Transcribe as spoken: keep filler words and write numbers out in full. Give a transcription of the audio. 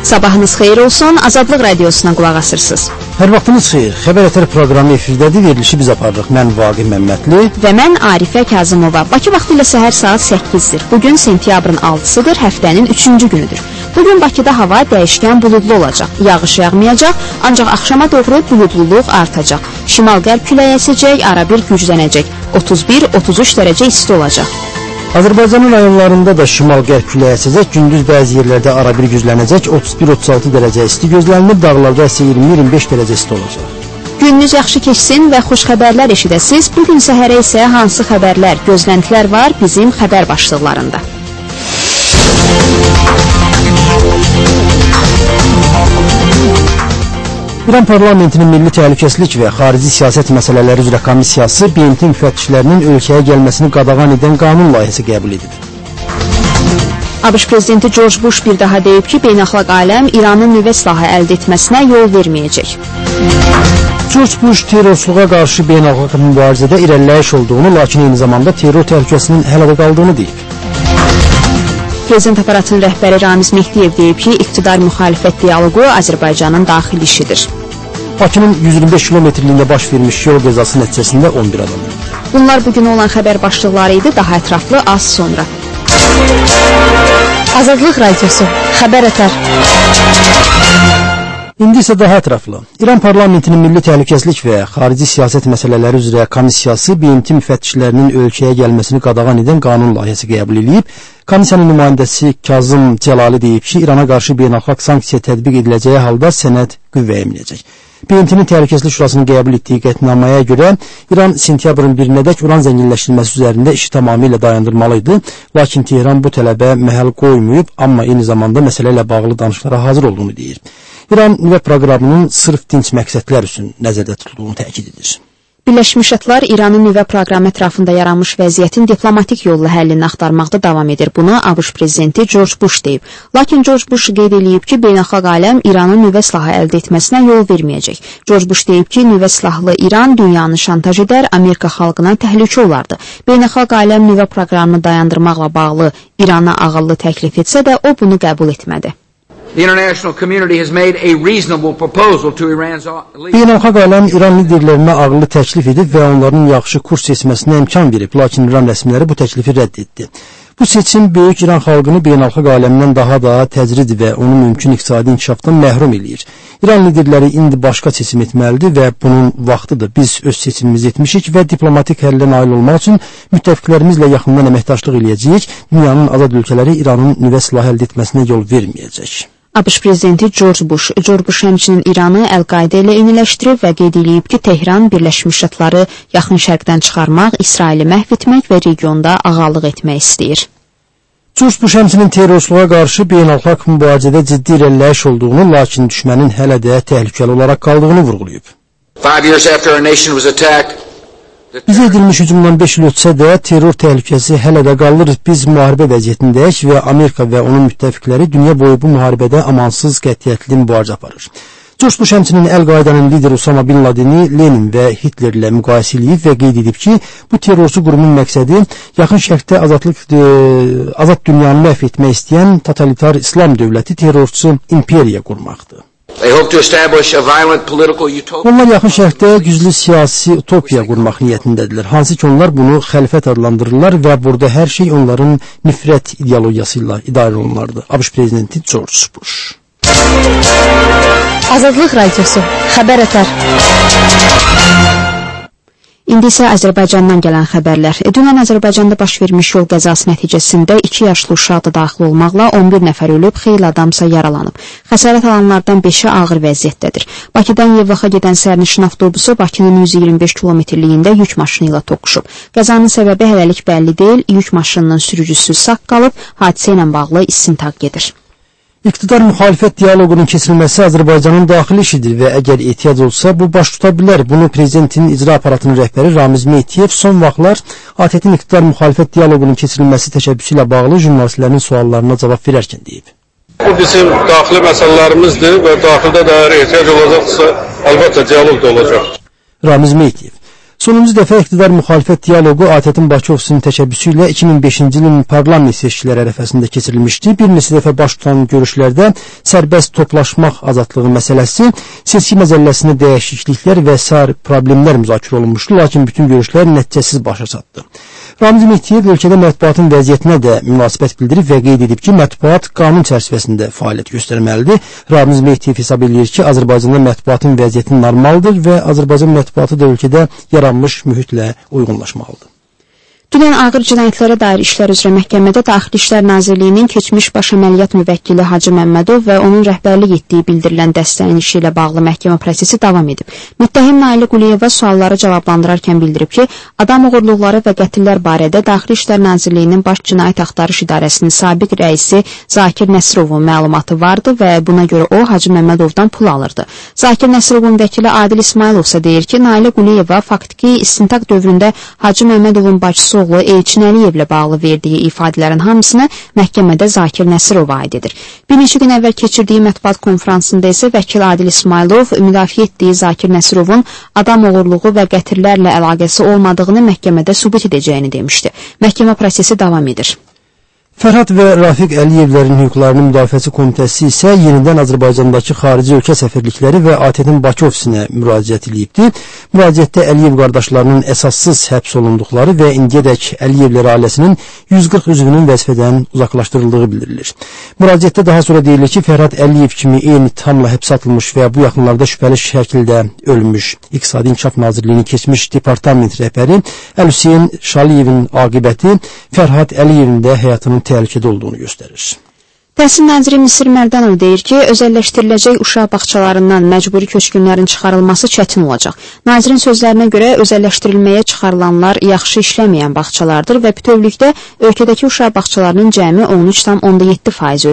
Sabahınız xeyir olsun, Azadlıq Radiosuna qulaq asırsınız. Hər vaxtınız xeyir, Xəbər Ətər proqramı efirdədir, verilişi biz aparırıq. Mən Vaqif Məmmədli və mən Arifə Kazımova. Bakı vaxtı ilə səhər saat səkkizdir. Bugün sentyabrın altısıdır, həftənin üçüncü günüdür. Bugün Bakıda hava dəyişkən buludlu olacaq, yağış yağmayacaq, ancaq axşama doğru buludluluq artacaq. Şimal-qərb küləyi əsəcək, arabir güclənəcək, otuz bir otuz üç dərəcə isti olacaq. Azərbaycanın rayonlarında da şimal-qərb küləyi əsəcək, gündüz bəzi yerlərdə arabir güclənəcək, otuz bir otuz altı dərəcə isti gözlənilir, dağlarda isə iyirmi iyirmi beş dərəcə isti olacaq. Gününüz yaxşı keçsin və xoş xəbərlər eşidəsiniz. Bugün səhərə isə hansı xəbərlər, gözləntilər var bizim xəbər başlıqlarında. İran parlamentinin Milli Təhlükəsizlik və Xarici Siyasət Məsələləri üzrə Komissiyası B M T müfəttişlərinin ölkəyə gəlməsini qadağan edən qanun layihəsi qəbul edib. ABŞ prezidenti George Bush bir daha deyib ki, beynəlxalq aləm İranın nüvə silahı əldə etməsinə yol verməyəcək. George Bush terrorsuzluğa qarşı beynəlxalq mübarizədə irəliləyiş olduğunu, lakin eyni zamanda terror təhlükəsinin hələ də qaldığını deyib. Prezident aparatının rəhbəri Ramiz Mehdiyev deyib ki, iqtidar-müxalifət dialoqu Azərbaycanın daxili işidir. Bakının yüz iyirmi beş kilometrliyində baş vermiş yol qəzası nəticəsində on bir adam öldü. Bunlar bugün olan xəbər başlıqları idi, daha ətraflı az sonra. Azadlıq Radiosu, Xəbər Ətər. İndi isə daha ətraflı. İran parlamentinin Milli Təhlükəsizlik və Xarici Siyasət Məsələləri üzrə Komissiyası B M T müfəttişlərinin ölkəyə gəlməsini qadağan edən qanun layihəsi qəbul edib. Komissiyanın nümayəndəsi Kazım Cəlali deyib ki, İrana qarşı beynəlxalq sanksiya tətbiq ediləcəyi halda sənəd qüvvəyə minəcək. B M T-nin Təhlükəsizlik Şurasının qəbul etdiyi qətnaməyə görə İran sentyabrın birinədək uran zənginləşdirilməsi üzərində işi tamamilə dayandırmalı idi, lakin Tehran bu tələbə məhəl qoymayıb, amma eyni zamanda məsələ ilə bağlı danışıqlara hazır olduğunu deyir. İran nüvə proqramının sırf dinc məqsədlər üçün nəzərdə tutulduğunu təkid edir. Birləşmiş Ştatlar İranın nüvə proqramı ətrafında yaranmış vəziyyətin diplomatik yolla həllini axtarmaqda davam edir. Bunu ABŞ prezidenti George Bush deyib. Lakin George Bush qeyd edib ki, beynəlxalq aləm İranın nüvə silahı əldə etməsinə yol verməyəcək. George Bush deyib ki, nüvə silahlı İran dünyanı şantaj edər, Amerika xalqına təhlükə olardı. Beynəlxalq aləm nüvə proqramını dayandırmaqla bağlı İrana ağıllı təklif etsə də o bunu qəbul etmədi. Beynəlxalq aləm İran liderlərinə ağıllı təklif edib və onların yaxşı kurs seçməsinə imkan verib, lakin İran rəsmiləri bu təklifi rədd etdi. Bu seçim böyük İran xalqını beynəlxalq aləmdən daha da təcrid və onu mümkün iqtisadi inkişafdan məhrum eləyir. İran liderləri indi başqa seçim etməlidir və bunun vaxtıdır. Biz öz seçimimizi etmişik və diplomatik həllə nail olmaq üçün müttəfiqlərimizlə yaxından əməkdaşlıq eləyəcəyik. Dünyanın azad ölkələri İranın nüvə silahı əldə etməsinə yol verməyəcək. ABŞ prezidenti George Bush, George Bush həmçinin İranı Əl-Qaidə ilə eyniləşdirib və qeyd edib ki, Tehran Birləşmiş Ştatları yaxın şərqdən çıxarmaq, İsraili məhv etmək və regionda ağalıq etmək istəyir. George Bush həmçinin terrorsuzluğa qarşı beynəlxalq mübarizədə ciddi irəliləyiş olduğunu, lakin düşmənin hələ də təhlükəli olaraq qaldığını vurğulayıb. Bizə edilmiş hücumdan beş il ötsə də terror təhlükəsi hələ də qalır. Biz müharibə vəziyyətindəyik və Amerika və onun müttəfiqləri dünya boyu bu müharibədə amansız, qətiyyətli mübarizə aparır. George Bush həmçinin Əl-Qaidanın lideri Osama Bin Ladeni Lenin və Hitlerlə müqayisə edib və qeyd edib ki, bu terrorçu qurumun məqsədi yaxın şərqdə azadlıq, e, azad dünyanı məhv etmək istəyən totalitar İslam dövləti terrorçu imperiya qurmaqdır. Onlar yaxın şərqdə güclü siyasi utopiya qurmaq niyyətindədirlər, hansı ki onlar bunu xəlifət adlandırırlar və burada hər şey onların nifrət ideologiyası ilə idarə olunardı. ABŞ prezidenti George Bush. Azadlıq Radiosu, Xəbər Ətər. İndi isə Azərbaycandan gələn xəbərlər. Dünən Azərbaycanda baş vermiş yol qəzası nəticəsində iki yaşlı uşaq da daxil olmaqla on bir nəfər ölüb, xeyli adamsa yaralanıb. Xəsarət alanlardan beşi ağır vəziyyətdədir. Bakıdan Yevlaxa gedən sərnişin avtobusu Bakının yüz iyirmi beş kilometrliyində yük maşını ilə toqquşub. Qəzanın səbəbi hələlik bəlli deyil, yük maşınının sürücüsü sağ qalıb, hadisə ilə bağlı istintaq gedir. İqtidar müxalifət dialoqunun keçirilməsi Azərbaycanın daxili işidir və əgər ehtiyac olsa bu baş tuta bilər. Bunu prezidentin icra aparatının rəhbəri Ramiz Mehdiyev son vaxtlar A T T-in iqtidar müxalifət dialoqunun keçirilməsi təşəbbüsü ilə bağlı jurnalistlərin suallarına cavab verərkən deyib. Bu bizim daxili məsələlərimizdir və daxildə də ehtiyac olacaqsa əlbəttə dialoq da olacaq. Ramiz Mehdiyev Sonuncu dəfə iqtidar müxalifət dialoqu A T Ə-in Bakı ofisinin təşəbbüsü ilə iki min beşinci ilin parlament seçkiləri ərəfəsində keçirilmişdi. Bir neçə dəfə baş tutan görüşlərdə sərbəst toplaşmaq azadlığı məsələsi, seçki məcəlləsində dəyişikliklər və sair problemlər müzakirə olunmuşdu, lakin bütün görüşlər nəticəsiz başa çatdı. Ramiz Mehdiyev ölkədə mətbuatın vəziyyətinə də münasibət bildirib və qeyd edib ki, mətbuat qanun çərçivəsində fəaliyyət göstərməlidir. Ramiz Mehdiyev hesab edir ki, Azərbaycanda mətbuatın vəziyyəti normaldır və Azərbaycan mətbuatı da ölkədə yaranmış mühitlə uyğunlaşmalıdır. Dünən ağır cinayətlərə dair işlər üzrə məhkəmədə Daxili İşlər Nazirliyinin keçmiş baş əməliyyat müvəkkili Hacı Məmmədov və onun rəhbərlik etdiyi bildirilən dəstənin işi ilə bağlı məhkəmə prosesi davam edib. Müttəhim Nailə Quliyeva sualları cavablandırarkən bildirib ki, adam oğurluqları və qətillər barədə Daxili İşlər Nazirliyinin Baş Cinayət Axtarış İdarəsinin sabiq rəisi Zakir Nəsirovun məlumatı vardı və buna görə o Hacı Məmmədovdan pul alırdı. Zakir Nəsirovun vəkili Adil İsmailov isə deyir ki, Nailə Quliyeva faktiki istintaq dövründə Hacı Məmmədovun bacısı oğlu Elçin Əliyevlə bağlı verdiyi ifadələrin hamısını məhkəmədə Zakir Nəsirova aid edir. Bir neçə gün əvvəl keçirdiyi mətbuat konfransında isə vəkil Adil İsmailov müdafiə etdiyi Zakir Nəsirovun adam oğurluğu və qətillərlə əlaqəsi olmadığını məhkəmədə sübut edəcəyini demişdi. Məhkəmə prosesi davam edir. Fərhad və Rafiq Əliyevlərin hüquqlarının müdafiəsi komitəsi isə yenidən Azərbaycandakı xarici ölkə səfirlikləri və A T Ə-in Bakı ofisinə müraciət edibdi. Müraciətdə Əliyev qardaşlarının əsassız həbs olunduqları və indiyədək Əliyevlər ailəsinin yüz qırx üzvünün vəzifədən uzaqlaşdırıldığı bildirilir. Müraciətdə daha sonra deyilir ki, Fərhad Əliyev kimi eyni ittihamla həbs atılmış və bu yaxınlarda şübhəli şəkildə ölmüş İqtisadi İnkişaf Nazirliyinin keçmiş departament rəhbəri Əl-Hüseyn Şaliyevin aqibəti Fərhad Əliyevin də həyatının təhlükədə olduğunu göstərir. Təhsil naziri Misir Mərdanov deyir ki, özəlləşdiriləcək uşaq bağçalarından məcburi köçkünlərin çıxarılması çətin olacaq. Nazirin sözlərinə görə özəlləşdirilməyə çıxarılanlar yaxşı işləməyən bağçalardır və bütövlükdə ölkədəki uşaq bağçalarının cəmi on üç tam onda yeddi faizi